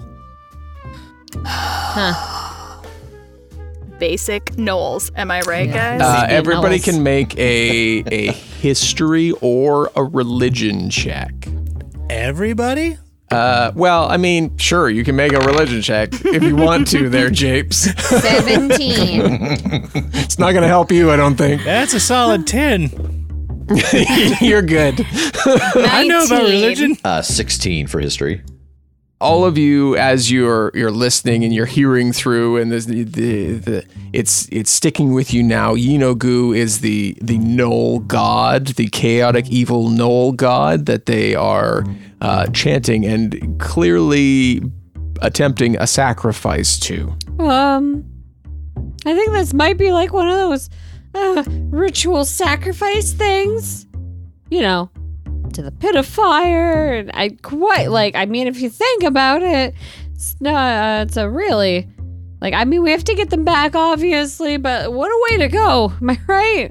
Basic gnolls, am I right, guys? Everybody can make a history or a religion check. Everybody? Well, I mean, sure, you can make a religion check if you want to there, Japes. 17. It's not going to help you, I don't think. That's a solid 10. You're good. I know about religion. 16 for history. All of you, as you're listening and you're hearing through, and it's sticking with you now. Yinogu is the Gnoll god, the chaotic evil Gnoll god that they are chanting and clearly attempting a sacrifice to. I think this might be like one of those ritual sacrifice things. You know, to the pit of fire. And if you think about it, it's a really, we have to get them back, obviously, but what a way to go. Am I right?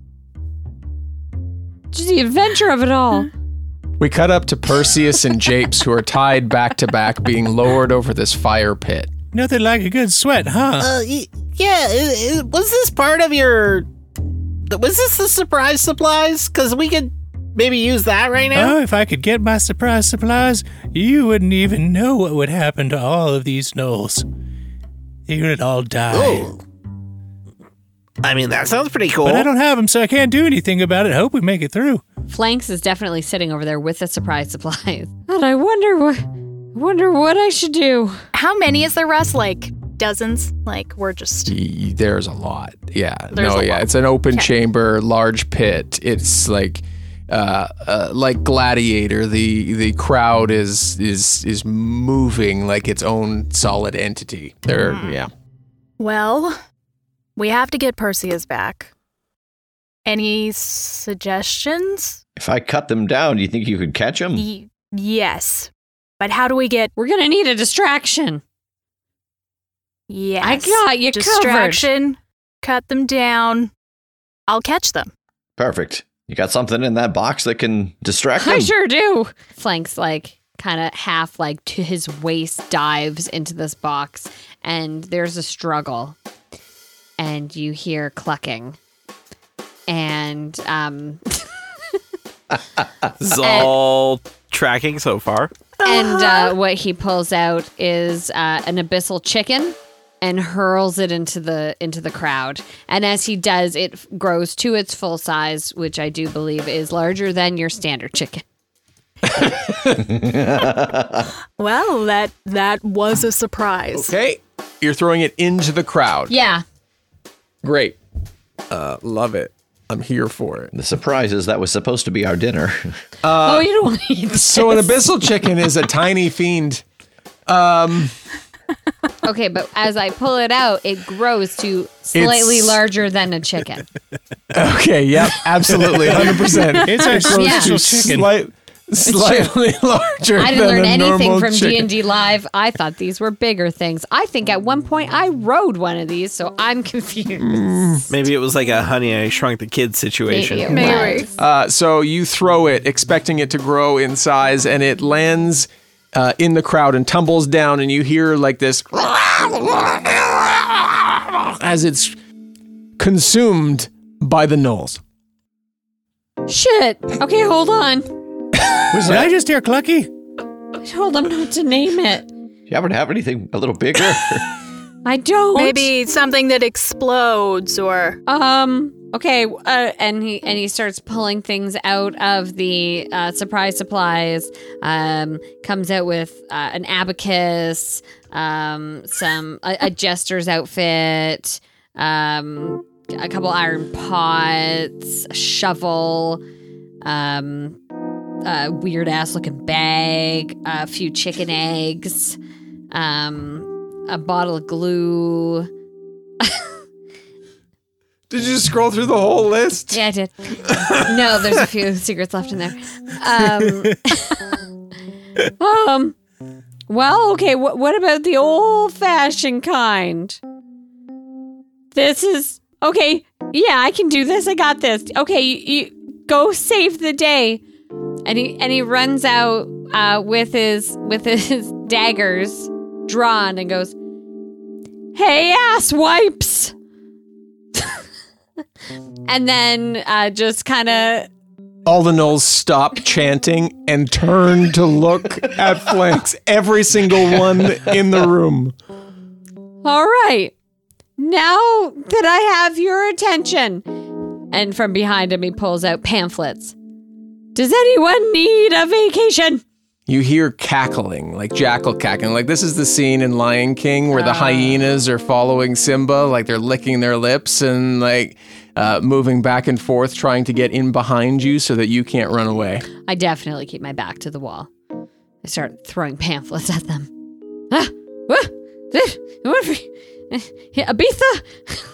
Just the adventure of it all. We cut up to Perseus and Japes, who are tied back to back, being lowered over this fire pit. Nothing like a good sweat, huh? Yeah, was this part of your... Was this the surprise supplies? Because we could maybe use that right now? Oh, if I could get my surprise supplies, you wouldn't even know what would happen to all of these gnolls. You would all die. Oh. I mean, that sounds pretty cool. But I don't have them, so I can't do anything about it. Hope we make it through. Flanks is definitely sitting over there with the surprise supplies. And I wonder what I should do. How many is there, Russ? Like dozens? We're just... There's a lot. Yeah. There's a lot. It's an open chamber, large pit. It's like Gladiator. The crowd is moving like its own solid entity. Yeah. Well, we have to get Perseus back. Any suggestions? If I cut them down, do you think you could catch them? Yes. But how do we get... We're going to need a distraction. Yes. I got you Distraction. Cut them down. I'll catch them. Perfect. You got something in that box that can distract them? I sure do. Flanks, kind of half, to his waist, dives into this box, and there's a struggle. And you hear clucking. And, This is all tracking so far. And what he pulls out is an abyssal chicken and hurls it into the crowd. And as he does, it grows to its full size, which I do believe is larger than your standard chicken. Well, that was a surprise. Okay. You're throwing it into the crowd. Yeah. Great. Love it. I'm here for it. The surprise is that was supposed to be our dinner. You don't want to eat this. So an abyssal chicken is a tiny fiend. Okay, but as I pull it out, it grows to slightly larger than a chicken. Okay, yep, absolutely, 100%. It's a special chicken. Slightly larger. I didn't than learn a anything normal from chicken. D&D Live. I thought these were bigger things. I think at one point I rode one of these, so I'm confused. Maybe it was like a Honey, I Shrunk the Kids situation. Maybe. So you throw it, expecting it to grow in size, and it lands in the crowd and tumbles down, and you hear this as it's consumed by the gnolls. Shit. Okay, hold on. Did I just hear Clucky? I told him not to name it. You happen to have anything a little bigger? I don't. Maybe something that explodes or... Okay, and he starts pulling things out of the surprise supplies. Comes out with an abacus, a jester's outfit, a couple iron pots, a shovel, a weird ass looking bag, a few chicken eggs, a bottle of glue. Did you scroll through the whole list? Yeah, I did. No, there's a few secrets left in there. Well, okay, what about the old-fashioned kind? This is... Okay, yeah, I can do this. I got this. Okay, you go save the day. And he runs out with his daggers drawn and goes, "Hey, ass wipes!" And then just kind of... All the gnolls stop chanting and turn to look at Flanks. Every single one in the room. All right. Now that I have your attention. And from behind him, he pulls out pamphlets. Does anyone need a vacation? You hear cackling, like jackal cackling. Like this is the scene in Lion King where the hyenas are following Simba, like they're licking their lips and like moving back and forth, trying to get in behind you so that you can't run away. I definitely keep my back to the wall. I start throwing pamphlets at them. Ibiza?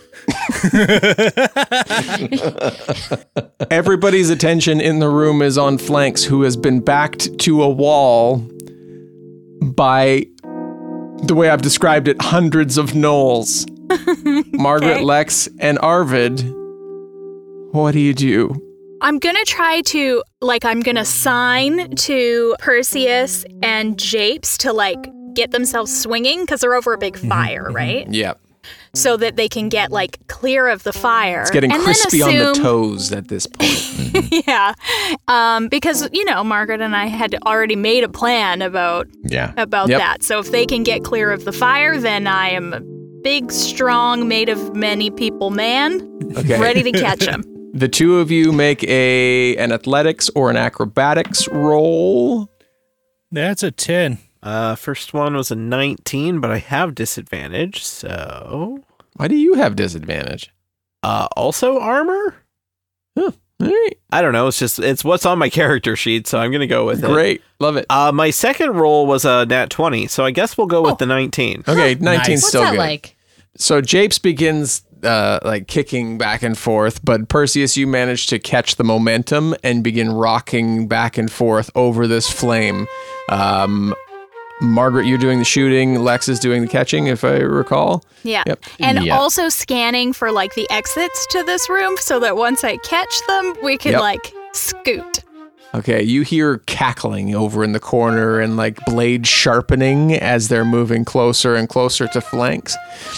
Everybody's attention in the room is on Flanks, who has been backed to a wall by, the way I've described it, hundreds of gnolls. Margaret, Lex, and Arvid, what do you do? I'm going to try to, I'm going to sign to Perseus and Japes to, get themselves swinging, because they're over a big fire, right? Yep. So that they can get, clear of the fire. It's getting crispy on the toes at this point. Yeah. Because, Margaret and I had already made a plan about that. So if they can get clear of the fire, then I am a big, strong, made of many people man, ready to catch them. The two of you make an athletics or an acrobatics roll. That's a 10. First one was a 19, but I have disadvantage, so... Why do you have disadvantage? Also armor? Huh. All right. I don't know, it's what's on my character sheet, so I'm going to go with it. Great, love it. My second roll was a nat 20, so I guess we'll go with the 19. Okay, 19's still What's that good. like? So Japes begins kicking back and forth, but Perseus, you manage to catch the momentum and begin rocking back and forth over this flame. Margaret, you're doing the shooting. Lex is doing the catching, if I recall. Yeah. Yep. And also scanning for the exits to this room so that once I catch them, we can scoot. Okay, you hear cackling over in the corner and blades sharpening as they're moving closer and closer to Flanks.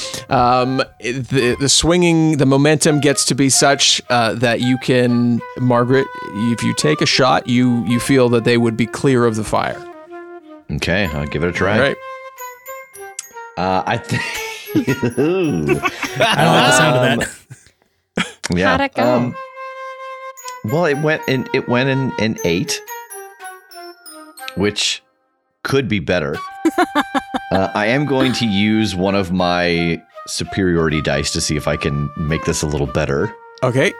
The swinging, the momentum gets to be such that you can, Margaret, if you take a shot, you feel that they would be clear of the fire. Okay, I'll give it a try. All right. I think... I don't like the sound of that. Yeah. How'd it go? Well, it went in 8, which could be better. I am going to use one of my superiority dice to see if I can make this a little better. Okay.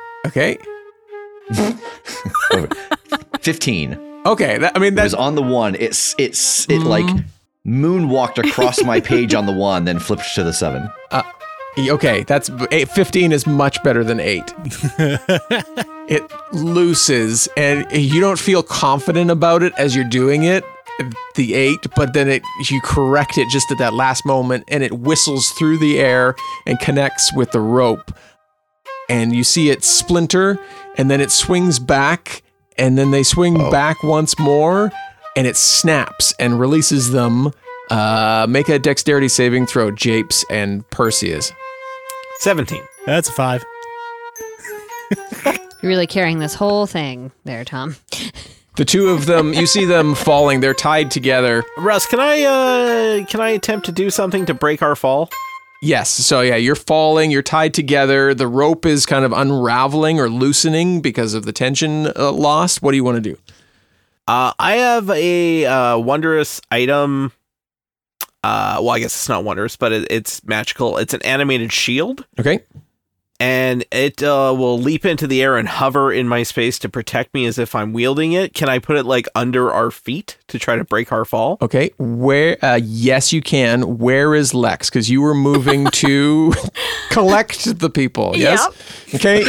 15. Okay, that was on the 1. It moonwalked across my page on the 1, then flipped to the 7. Okay, 15 is much better than 8. It looses, and you don't feel confident about it as you're doing it, the 8, but then you correct it just at that last moment, and it whistles through the air and connects with the rope. And you see it splinter, and then it swings back, and then they swing back once more, and it snaps and releases them. Make a dexterity saving throw, Japes and Perseus. 17. That's a 5. You're really carrying this whole thing there, Tom. The two of them, you see them falling. They're tied together. Russ, can I attempt to do something to break our fall? Yes. So yeah, you're falling. You're tied together. The rope is kind of unraveling or loosening because of the tension lost. What do you want to do? I have a wondrous item. Well, I guess it's not wondrous, but it's magical. It's an animated shield. Okay. And it will leap into the air and hover in my space to protect me as if I'm wielding it. Can I put it like under our feet to try to break our fall? Okay. Where? Yes, you can. Where is Lex? Because you were moving to collect the people. Yes. Yep. Okay.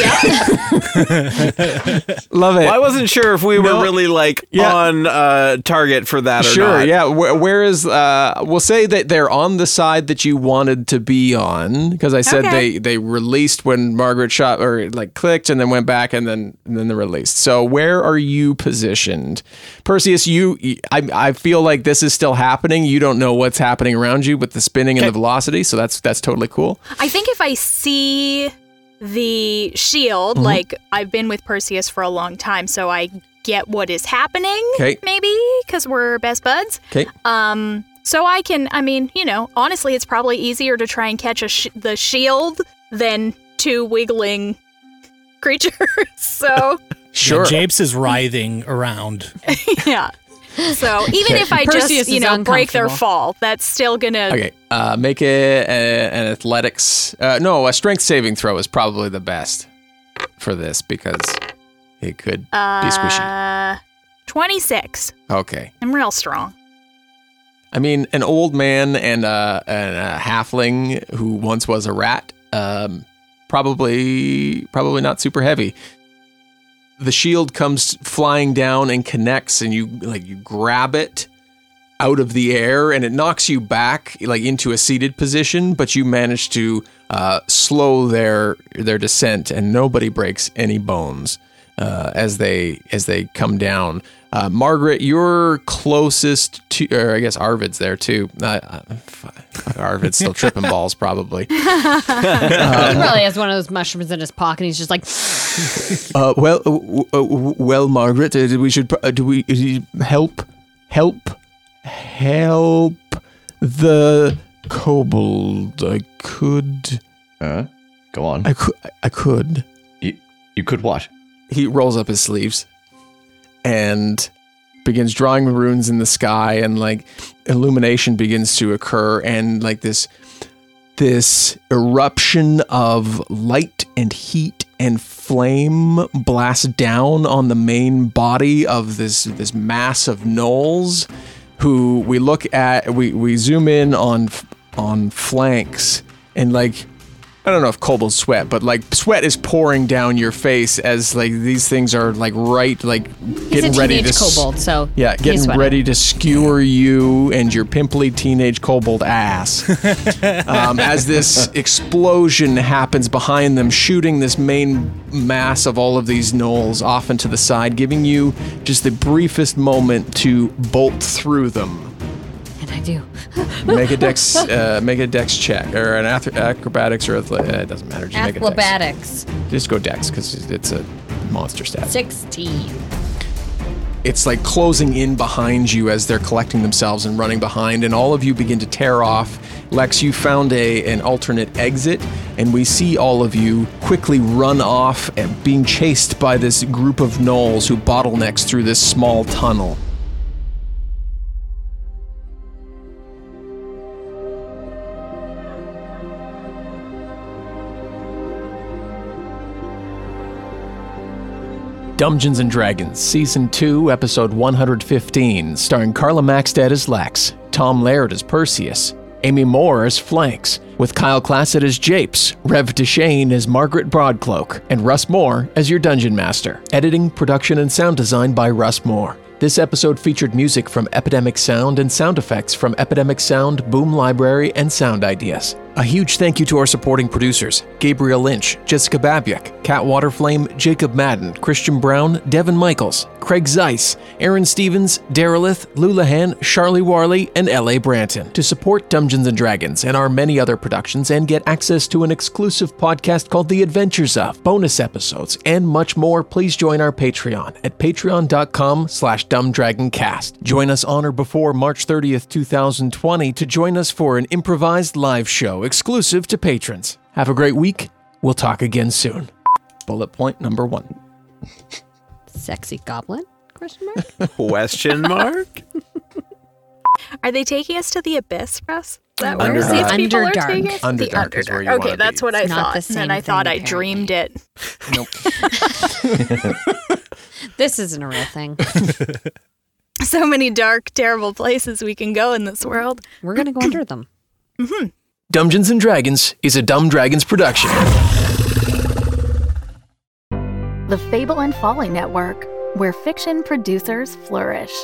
Yep. Love it. Well, I wasn't sure if we were really on target for that or not. Sure. Yeah. Where is? We'll say that they're on the side that you wanted to be on, because I said they released when Margaret shot or like clicked and then went back and then they released. So where are you positioned? Perseus, I feel like this is still happening. You don't know what's happening around you with the spinning and the velocity, so that's totally cool. I think if I see the shield, like I've been with Perseus for a long time, so I get what is happening, maybe, because we're best buds. Okay. So I can, honestly, it's probably easier to try and catch the shield than two wiggling creatures, so... Sure. Yeah, Japes is writhing around. Yeah. So even if I Perseus just, break their fall, that's still gonna... Okay, make it an athletics... a strength saving throw is probably the best for this, because it could be squishy. 26. Okay. I'm real strong. I mean, an old man and a halfling who once was a rat... Probably not super heavy. The shield comes flying down and connects, and you grab it out of the air, and it knocks you back into a seated position, but you manage to slow their descent, and nobody breaks any bones as they come down. Margaret, you're closest to, or I guess Arvid's there too. Arvid's still tripping balls, probably. He probably has one of those mushrooms in his pocket. And he's just like, well, Margaret, we should help the kobold. I could. Go on. I could. You could what? He rolls up his sleeves and begins drawing runes in the sky, and illumination begins to occur, and this eruption of light and heat and flame blasts down on the main body of this mass of gnolls, who we look at. We zoom in on flanks, and I don't know if kobolds sweat, but sweat is pouring down your face as these things are getting ready to kobold, so getting ready to skewer you and your pimply teenage kobold ass. As this explosion happens behind them, shooting this main mass of all of these gnolls off into the side, giving you just the briefest moment to bolt through them. And I do. Make a dex check, or an acrobatics, or it doesn't matter. Just make a dex. Acrobatics. Just go dex, because it's a monster stat. 16. It's closing in behind you as they're collecting themselves and running behind, and all of you begin to tear off. Lex, you found an alternate exit, and we see all of you quickly run off, being chased by this group of gnolls who bottlenecks through this small tunnel. Dungeons & Dragons, Season 2, Episode 115, starring Carla Maxted as Lex, Tom Laird as Perseus, Amy Moore as Flanks, with Kyle Classett as Japes, Rev Deshane as Margaret Broadcloak, and Russ Moore as your Dungeon Master. Editing, production, and sound design by Russ Moore. This episode featured music from Epidemic Sound and sound effects from Epidemic Sound, Boom Library, and Sound Ideas. A huge thank you to our supporting producers, Gabriel Lynch, Jessica Babiak, Kat Waterflame, Jacob Madden, Christian Brown, Devin Michaels, Craig Zeiss, Aaron Stevens, Darylith, Lulahan, Charlie Warley, and L.A. Branton. To support Dungeons & Dragons and our many other productions and get access to an exclusive podcast called The Adventures Of, bonus episodes, and much more, please join our Patreon at patreon.com/dumbdragoncast. Join us on or before March 30th, 2020 to join us for an improvised live show exclusive to patrons. Have a great week. We'll talk again soon. Bullet point number 1. Sexy goblin? Question mark? Question mark? Are they taking us to the abyss, Russ? Is that where Underdark. these people are Underdark. taking us? The Underdark is where you Okay, wanna that's be. what I It's not thought. the same And I thought thing, I dreamed it. Nope. This isn't a real thing. So many dark, terrible places we can go in this world. We're going to go under them. Mm-hmm. Dungeons & Dragons is a Dumb Dragons production. The Fable and Folly Network, where fiction producers flourish.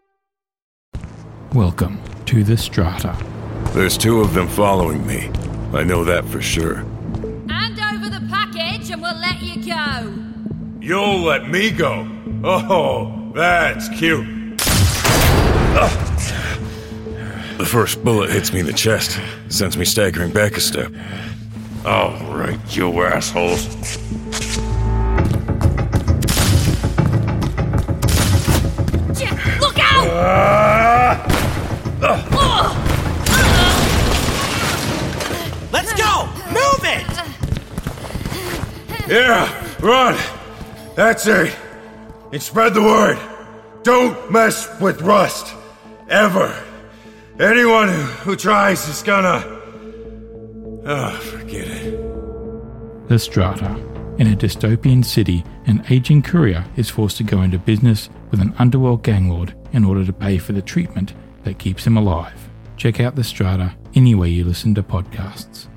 Welcome to the Strata. There's 2 of them following me. I know that for sure. Hand over the package and we'll let you go. You'll let me go? Oh, that's cute. The first bullet hits me in the chest, sends me staggering back a step. All right, you assholes. Look out! Let's go! Move it! Yeah, run! That's it. And spread the word. Don't mess with Rust. Ever. Anyone who tries is gonna... Oh, forget it. The Strata. In a dystopian city, an aging courier is forced to go into business with an underworld gang lord in order to pay for the treatment that keeps him alive. Check out The Strata anywhere you listen to podcasts.